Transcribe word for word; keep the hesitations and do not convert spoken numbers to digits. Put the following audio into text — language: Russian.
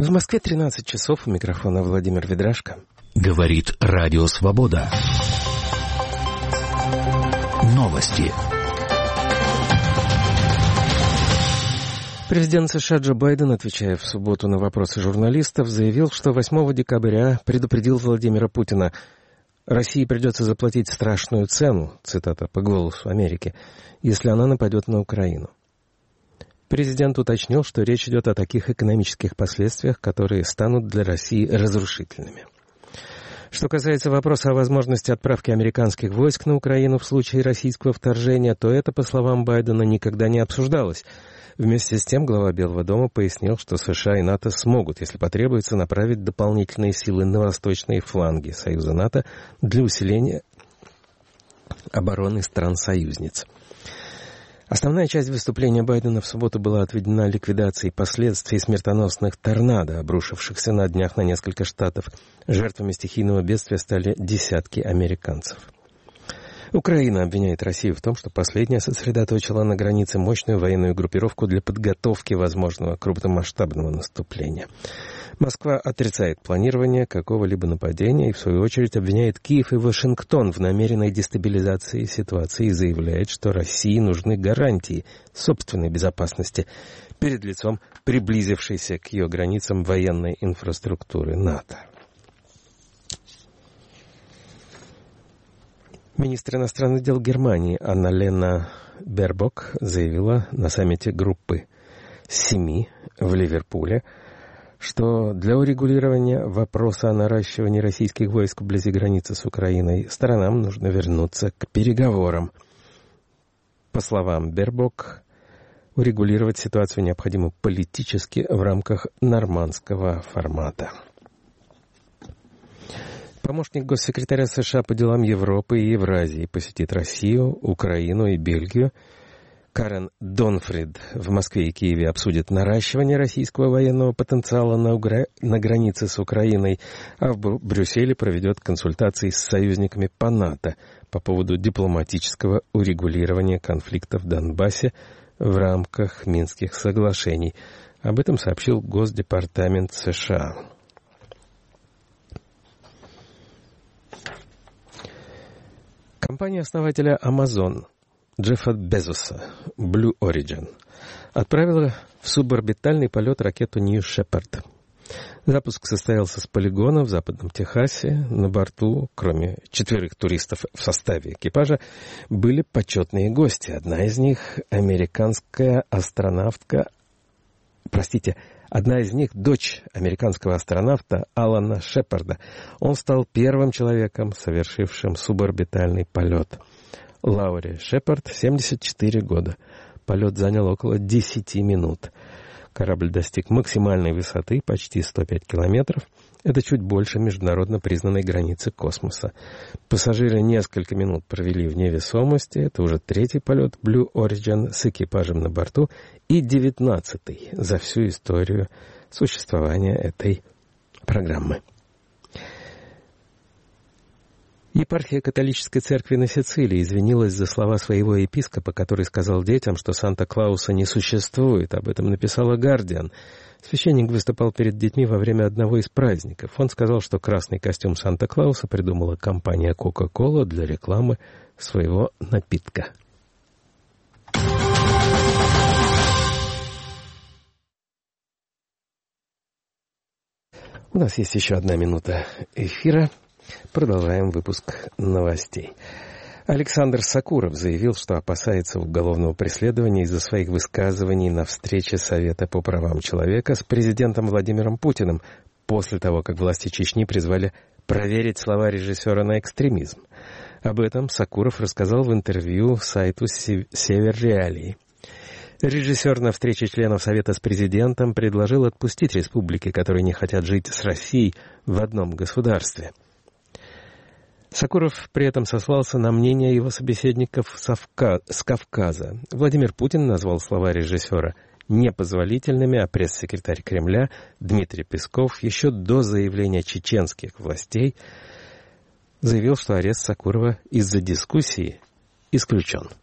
В Москве тринадцать часов, у микрофона Владимир Ведрашко. Говорит Радио Свобода. Новости. Президент США Джо Байден, отвечая в субботу на вопросы журналистов, заявил, что восьмого декабря предупредил Владимира Путина: «России придется заплатить страшную цену», цитата, «по голосу Америки, если она нападет на Украину». Президент уточнил, что речь идет о таких экономических последствиях, которые станут для России разрушительными. Что касается вопроса о возможности отправки американских войск на Украину в случае российского вторжения, то это, по словам Байдена, никогда не обсуждалось. Вместе с тем глава Белого дома пояснил, что США и НАТО смогут, если потребуется, направить дополнительные силы на восточные фланги Союза НАТО для усиления обороны стран-союзниц. Основная часть выступления Байдена в субботу была отведена ликвидации последствий смертоносных торнадо, обрушившихся на днях на несколько штатов. Жертвами стихийного бедствия стали десятки американцев. Украина обвиняет Россию в том, что последняя сосредоточила на границе мощную военную группировку для подготовки возможного крупномасштабного наступления. Москва отрицает планирование какого-либо нападения и, в свою очередь, обвиняет Киев и Вашингтон в намеренной дестабилизации ситуации и заявляет, что России нужны гарантии собственной безопасности перед лицом приблизившейся к ее границам военной инфраструктуры НАТО. Министр иностранных дел Германии Анна-Лена Бербок заявила на саммите группы семи в Ливерпуле, что для урегулирования вопроса о наращивании российских войск вблизи границы с Украиной сторонам нужно вернуться к переговорам. По словам Бербок, урегулировать ситуацию необходимо политически в рамках нормандского формата. Помощник госсекретаря США по делам Европы и Евразии посетит Россию, Украину и Бельгию. Карен Донфрид в Москве и Киеве обсудит наращивание российского военного потенциала на, угра... на границе с Украиной, а в Брюсселе проведет консультации с союзниками по НАТО по поводу дипломатического урегулирования конфликта в Донбассе в рамках Минских соглашений. Об этом сообщил Госдепартамент США. Компания-основателя Amazon Джеффа Безоса, Blue Origin, отправила в суборбитальный полет ракету New Shepard. Запуск состоялся с полигона в Западном Техасе. На борту, кроме четверых туристов в составе экипажа, были почетные гости. Одна из них — американская астронавтка, простите, Одна из них — дочь американского астронавта Алана Шепарда. Он стал первым человеком, совершившим суборбитальный полет. Лауре Шепард, семьдесят четыре года. Полет занял около десяти минут. Корабль достиг максимальной высоты, почти сто пять километров. Это чуть больше международно признанной границы космоса. Пассажиры несколько минут провели в невесомости. Это уже третий полет Blue Origin с экипажем на борту и девятнадцатый за всю историю существования этой программы. Епархия католической церкви на Сицилии извинилась за слова своего епископа, который сказал детям, что Санта-Клауса не существует. Об этом написала «Гардиан». Священник выступал перед детьми во время одного из праздников. Он сказал, что красный костюм Санта-Клауса придумала компания Coca-Cola для рекламы своего напитка. У нас есть еще одна минута эфира. Продолжаем выпуск новостей. Александр Сакуров заявил, что опасается уголовного преследования из-за своих высказываний на встрече Совета по правам человека с президентом Владимиром Путиным после того, как власти Чечни призвали проверить слова режиссера на экстремизм. Об этом Сакуров рассказал в интервью сайту «Север Реалии». Режиссер на встрече членов Совета с президентом предложил отпустить республики, которые не хотят жить с Россией в одном государстве. Сакуров при этом сослался на мнение его собеседников с Кавказа. Владимир Путин назвал слова режиссера непозволительными, а пресс-секретарь Кремля Дмитрий Песков еще до заявления чеченских властей заявил, что арест Сакурова из-за дискуссии исключен.